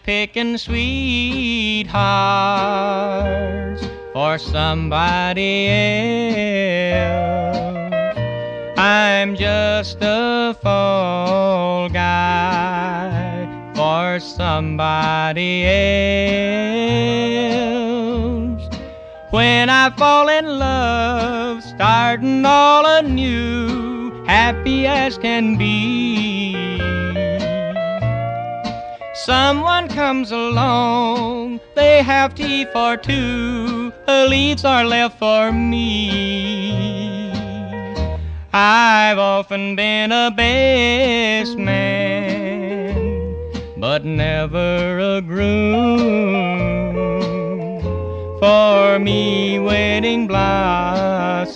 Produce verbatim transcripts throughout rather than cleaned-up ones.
picking sweethearts for somebody else. I'm just a fall guy for somebody else. When I fall in love, starting all anew, happy as can be, someone comes along, they have tea for two, the leaves are left for me. I've often been a best man, but never a groom. For me, wedding blossoms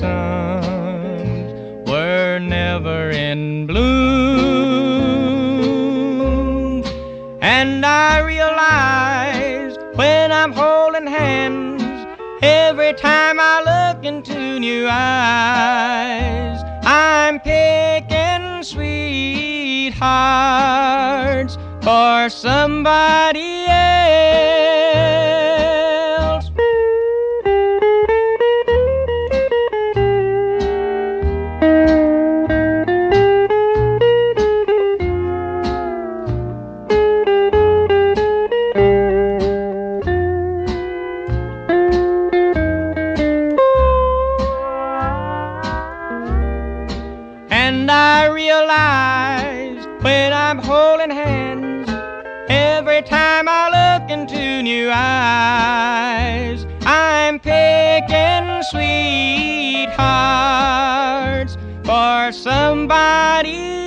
were never in bloom. And I realize when I'm holding hands, every time I look into new eyes, I'm picking sweethearts for somebody else. And I realize when I'm holding hands, every time I look into new eyes, I'm picking sweethearts for somebody